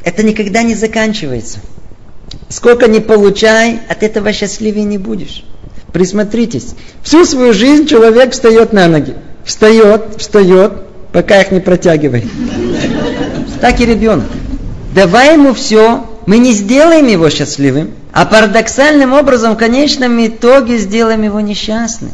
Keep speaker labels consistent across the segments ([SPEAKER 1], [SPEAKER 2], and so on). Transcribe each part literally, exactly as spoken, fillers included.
[SPEAKER 1] это никогда не заканчивается. Сколько ни получай, от этого счастливее не будешь. Присмотритесь. Всю свою жизнь человек встает на ноги. Встает, встает, пока их не протягивает. Так и ребенок. Давай ему все, мы не сделаем его счастливым, а парадоксальным образом в конечном итоге сделаем его несчастным.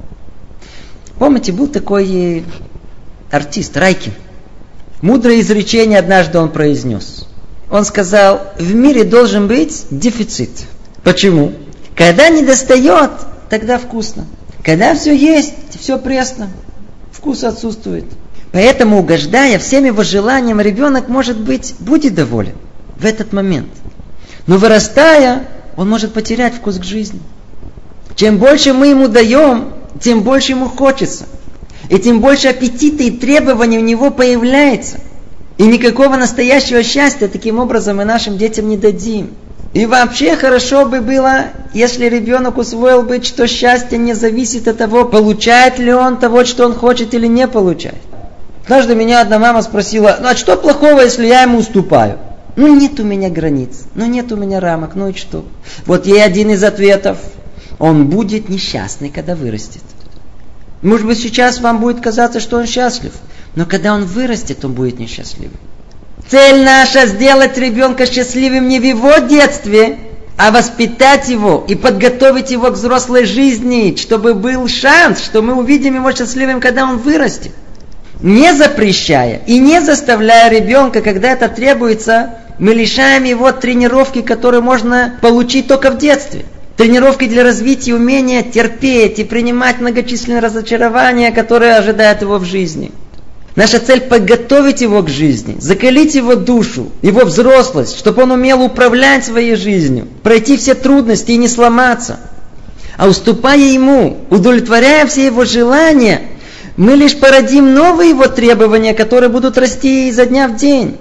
[SPEAKER 1] Помните, был такой артист Райкин. Мудрое изречение однажды он произнес. Он сказал, в мире должен быть дефицит. Почему? Когда не достает, тогда вкусно. Когда все есть, все пресно. Вкус отсутствует. Поэтому, угождая всем его желаниям, ребенок, может быть, будет доволен в этот момент. Но вырастая, он может потерять вкус к жизни. Чем больше мы ему даем, тем больше ему хочется. И тем больше аппетита и требований у него появляется. И никакого настоящего счастья таким образом мы нашим детям не дадим. И вообще хорошо бы было, если ребенок усвоил бы, что счастье не зависит от того, получает ли он того, что он хочет, или не получает. Однажды меня одна мама спросила, ну а что плохого, если я ему уступаю? Ну нет у меня границ, ну нет у меня рамок, ну и что? Вот ей один из ответов. Он будет несчастный, когда вырастет. Может быть, сейчас вам будет казаться, что он счастлив. Но когда он вырастет, он будет несчастливым. Цель наша сделать ребенка счастливым не в его детстве, а воспитать его и подготовить его к взрослой жизни, чтобы был шанс, что мы увидим его счастливым, когда он вырастет. Не запрещая и не заставляя ребенка, когда это требуется, мы лишаем его тренировки, которые можно получить только в детстве. Тренировки для развития умения терпеть и принимать многочисленные разочарования, которые ожидают его в жизни. Наша цель подготовить его к жизни, закалить его душу, его взрослость, чтобы он умел управлять своей жизнью, пройти все трудности и не сломаться. А уступая ему, удовлетворяя все его желания, мы лишь породим новые его требования, которые будут расти изо дня в день.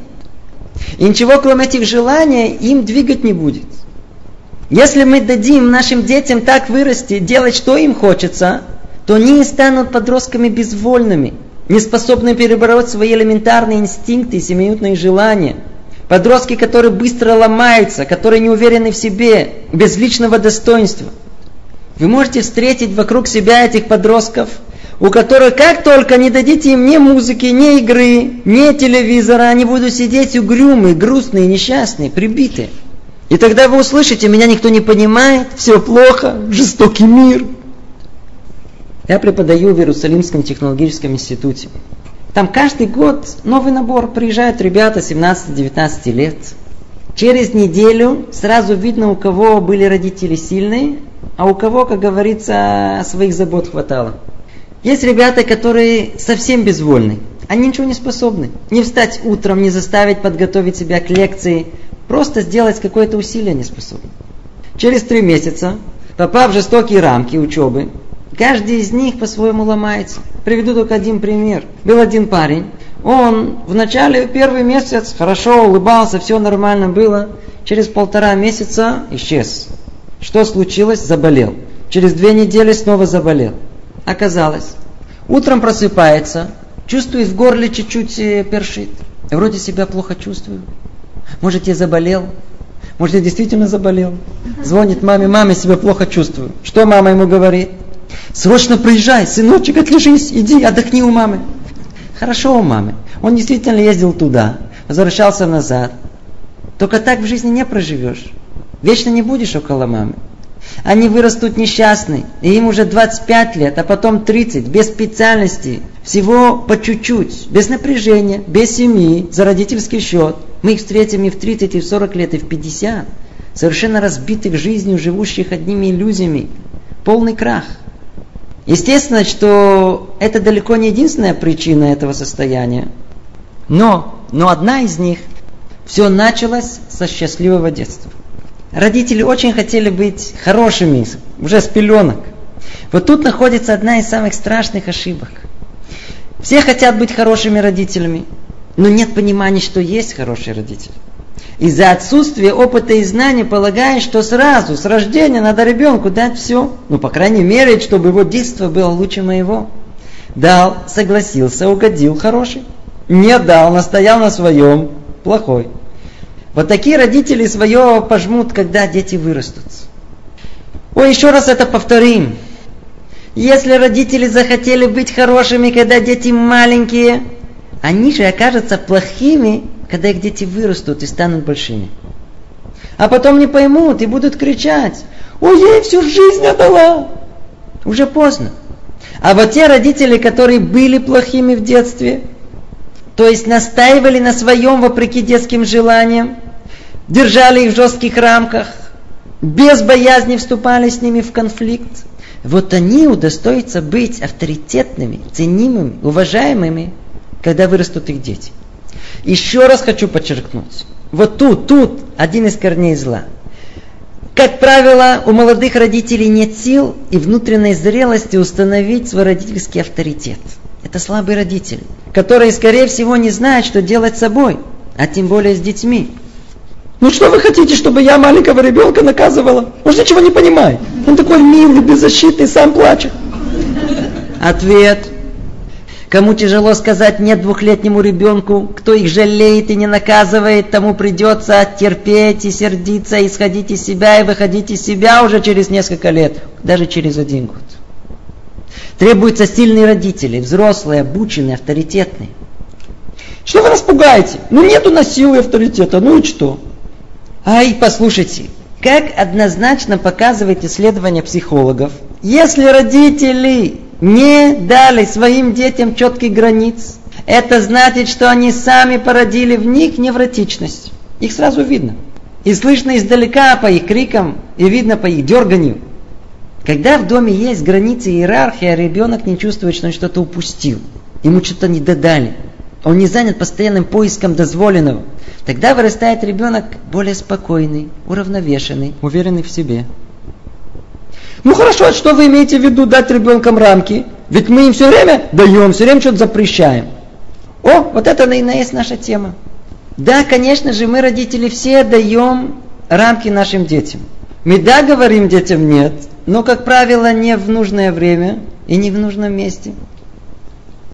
[SPEAKER 1] И ничего, кроме этих желаний, им двигать не будет. Если мы дадим нашим детям так вырасти, делать, что им хочется, то они станут подростками безвольными, не способны перебороть свои элементарные инстинкты и семиминутные желания. Подростки, которые быстро ломаются, которые не уверены в себе, без личного достоинства. Вы можете встретить вокруг себя этих подростков, у которых как только не дадите им ни музыки, ни игры, ни телевизора, они будут сидеть угрюмые, грустные, несчастные, прибитые. И тогда вы услышите, меня никто не понимает, все плохо, жестокий мир. Я преподаю в Иерусалимском технологическом институте. Там каждый год новый набор. Приезжают ребята семнадцати-девятнадцати лет. Через неделю сразу видно, у кого были родители сильные, а у кого, как говорится, своих забот хватало. Есть ребята, которые совсем безвольны. Они ничего не способны. Не встать утром, не заставить подготовить себя к лекции. Просто сделать какое-то усилие не способны. Через три месяца, попав в жестокие рамки учебы, каждый из них по-своему ломается. Приведу только один пример. Был один парень. Он в начале, первый месяц, хорошо улыбался, все нормально было. Через полтора месяца исчез. Что случилось? Заболел. Через две недели снова заболел. Оказалось, утром просыпается, чувствует в горле чуть-чуть першит. Вроде себя плохо чувствую. Может, я заболел? Может, я действительно заболел? Звонит маме, маме, себя плохо чувствую. Что мама ему говорит? Срочно приезжай, сыночек, отлежись, иди, отдохни у мамы. Хорошо у мамы. Он действительно ездил туда, возвращался назад. Только так в жизни не проживешь. Вечно не будешь около мамы. Они вырастут несчастны, и им уже двадцать пять лет, а потом тридцать, без специальности, всего по чуть-чуть, без напряжения, без семьи, за родительский счет. Мы их встретим и в тридцать, и в сорок лет, и в пятьдесят, совершенно разбитых жизнью, живущих одними иллюзиями. Полный крах. Естественно, что это далеко не единственная причина этого состояния. Но, но одна из них, все началось со счастливого детства. Родители очень хотели быть хорошими, уже с пеленок. Вот тут находится одна из самых страшных ошибок. Все хотят быть хорошими родителями, но нет понимания, что есть хорошие родители. Из-за отсутствия опыта и знаний полагаешь, что сразу, с рождения, надо ребенку дать все. Ну, по крайней мере, чтобы его детство было лучше моего. Дал, согласился, угодил, хороший. Не дал, настоял на своем, плохой. Вот такие родители свое пожмут, когда дети вырастут. Ой, еще раз это повторим. Если родители захотели быть хорошими, когда дети маленькие, они же окажутся плохими, когда их дети вырастут и станут большими. А потом не поймут и будут кричать: ой, я ей всю жизнь отдала. Уже поздно. А вот те родители, которые были плохими в детстве, то есть настаивали на своем вопреки детским желаниям, держали их в жестких рамках, без боязни вступали с ними в конфликт, вот они удостоятся быть авторитетными, ценимыми, уважаемыми, когда вырастут их дети. Еще раз хочу подчеркнуть. Вот тут, тут один из корней зла. Как правило, у молодых родителей нет сил и внутренней зрелости установить свой родительский авторитет. Это слабые родители, которые, скорее всего, не знают, что делать с собой, а тем более с детьми. Ну что вы хотите, чтобы я маленького ребенка наказывала? Он же ничего не понимает. Он такой милый, беззащитный, сам плачет. Ответ. Кому тяжело сказать нет двухлетнему ребенку, кто их жалеет и не наказывает, тому придется терпеть и сердиться, и исходить из себя, и выходить из себя уже через несколько лет, даже через один год. Требуются сильные родители, взрослые, обученные, авторитетные. Что вы нас пугаете? Ну нет у нас силы и авторитета, ну и что? Ай, послушайте, как однозначно показывает исследование психологов, если родители не дали своим детям четких границ, это значит, что они сами породили в них невротичность. Их сразу видно. И слышно издалека по их крикам, и видно по их дерганию. Когда в доме есть границы и иерархия, ребенок не чувствует, что он что-то упустил. Ему что-то не додали. Он не занят постоянным поиском дозволенного. Тогда вырастает ребенок более спокойный, уравновешенный, уверенный в себе. Ну хорошо, а что вы имеете в виду дать ребенкам рамки? Ведь мы им все время даем, все время что-то запрещаем. О, вот это, наверное, есть наша тема. Да, конечно же, мы, родители, все даем рамки нашим детям. Мы да говорим детям нет, но, как правило, не в нужное время и не в нужном месте.